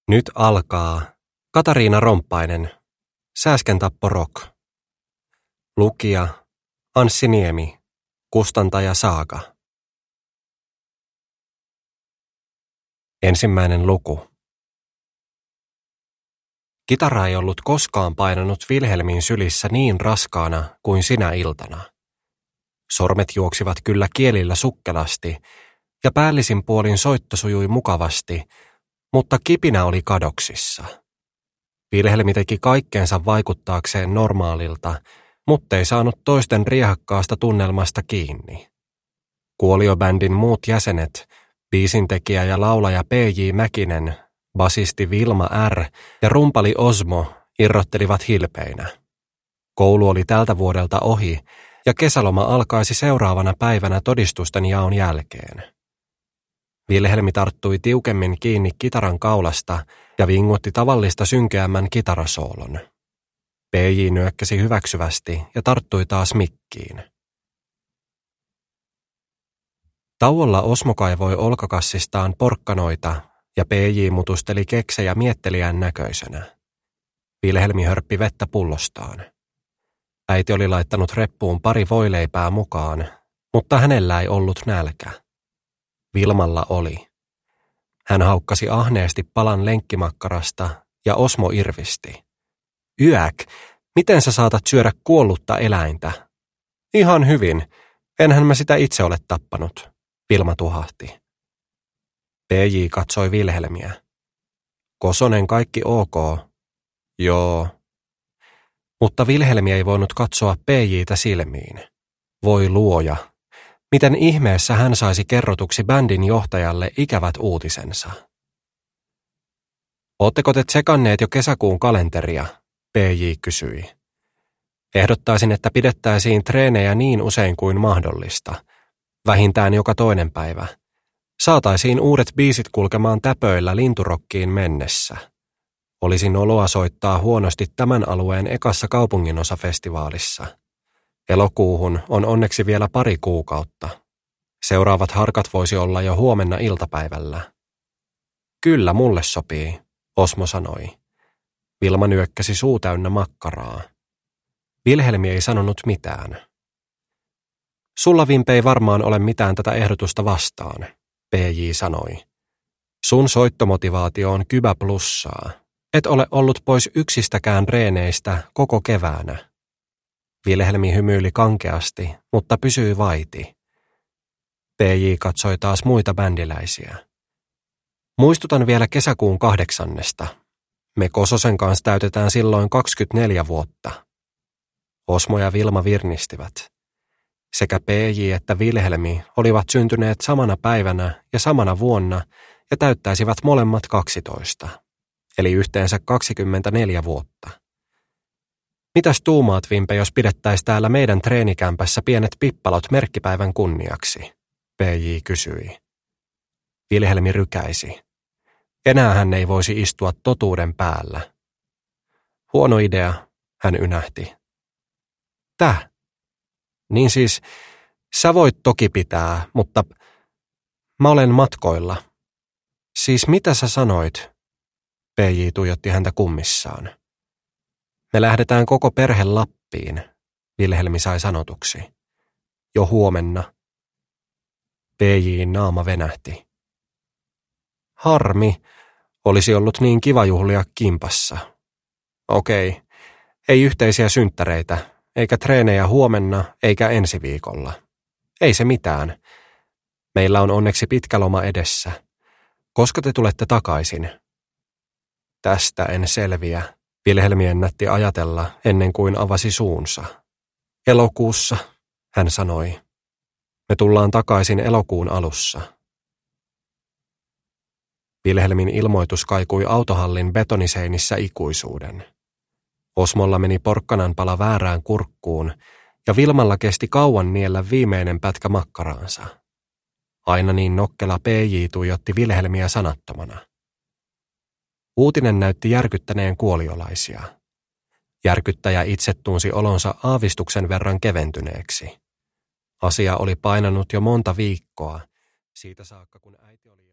Nyt alkaa Katariina Romppainen, Sääskentappo Rock. Lukija Anssi Niemi, kustantaja Saaka. Ensimmäinen luku. Kitara ei ollut koskaan painanut Vilhelmin sylissä niin raskaana kuin sinä iltana. Sormet juoksivat kyllä kielillä sukkelasti ja päällisin puolin soitto sujui mukavasti, mutta kipinä oli kadoksissa. Vilhelmi teki kaikkeensa vaikuttaakseen normaalilta, muttei saanut toisten riehakkaasta tunnelmasta kiinni. Kuoliobändin muut jäsenet, biisintekijä ja laulaja P.J. Mäkinen, basisti Vilma R. ja rumpali Osmo irrottelivat hilpeinä. Koulu oli tältä vuodelta ohi ja kesäloma alkaisi seuraavana päivänä todistusten jaon jälkeen. Vilhelmi tarttui tiukemmin kiinni kitaran kaulasta ja vingutti tavallista synkeämmän kitarasoolon. P.J. nyökkäsi hyväksyvästi ja tarttui taas mikkiin. Tauolla Osmo kaivoi olkakassistaan porkkanoita ja P.J. mutusteli keksejä miettelijän näköisenä. Vilhelmi hörppi vettä pullostaan. Äiti oli laittanut reppuun pari voileipää mukaan, mutta hänellä ei ollut nälkä. Vilmalla oli. Hän haukkasi ahneesti palan lenkkimakkarasta ja Osmo irvisti. Yäk, miten sä saatat syödä kuollutta eläintä? Ihan hyvin, enhän mä sitä itse ole tappanut, Vilma tuhahti. P.J. katsoi Vilhelmiä. Kosonen kaikki ok? Joo. Mutta Vilhelmi ei voinut katsoa P.J.tä silmiin. Voi luoja. Miten ihmeessä hän saisi kerrotuksi bändin johtajalle ikävät uutisensa? Ootteko te tsekanneet jo kesäkuun kalenteria? P.J. kysyi. Ehdottaisin, että pidettäisiin treenejä niin usein kuin mahdollista. Vähintään joka toinen päivä. Saataisiin uudet biisit kulkemaan täpöillä linturokkiin mennessä. Olisi noloa soittaa huonosti tämän alueen ekassa kaupunginosafestivaalissa. Elokuuhun on onneksi vielä pari kuukautta. Seuraavat harkat voisi olla jo huomenna iltapäivällä. Kyllä, mulle sopii, Osmo sanoi. Vilma nyökkäsi suu täynnä makkaraa. Vilhelmi ei sanonut mitään. Sulla, Vimpe, ei varmaan ole mitään tätä ehdotusta vastaan, P.J. sanoi. Sun soittomotivaatio on kybä plussaa. Et ole ollut pois yksistäkään reeneistä koko keväänä. Vilhelmi hymyili kankeasti, mutta pysyi vaiti. P.J. katsoi taas muita bändiläisiä. Muistutan vielä kesäkuun 8. Me Kososen kanssa täytetään silloin 24 vuotta. Osmo ja Vilma virnistivät. Sekä P.J. että Vilhelmi olivat syntyneet samana päivänä ja samana vuonna ja täyttäisivät molemmat 12, eli yhteensä 24 vuotta. Mitäs tuumaat, Vimpe, jos pidettäis täällä meidän treenikämpässä pienet pippalot merkkipäivän kunniaksi? P.J. kysyi. Vilhelmi rykäisi. Enää hän ei voisi istua totuuden päällä. Huono idea, hän ynähti. Täh? Niin siis, sä voit toki pitää, mutta mä olen matkoilla. Siis mitä sä sanoit? P.J. tuijotti häntä kummissaan. Me lähdetään koko perhe Lappiin, Vilhelmi sai sanotuksi. Jo huomenna. P.J.:n naama venähti. Harmi, olisi ollut niin kiva juhlia kimpassa. Okei, ei yhteisiä synttäreitä, eikä treenejä huomenna, eikä ensi viikolla. Ei se mitään. Meillä on onneksi pitkä loma edessä. Koska te tulette takaisin? Tästä en selviä. Vilhelmi ennätti ajatella ennen kuin avasi suunsa. Elokuussa, hän sanoi. Me tullaan takaisin elokuun alussa. Vilhelmin ilmoitus kaikui autohallin betoniseinissä ikuisuuden. Osmolla meni porkkananpala väärään kurkkuun ja Vilmalla kesti kauan niellä viimeinen pätkä makkaraansa. Aina niin nokkela P.J. tuijotti Vilhelmiä sanattomana. Uutinen näytti järkyttäneen kuoliolaisia. Järkyttäjä itse tunsi olonsa aavistuksen verran keventyneeksi. Asia oli painanut jo monta viikkoa, siitä saakka kun äiti oli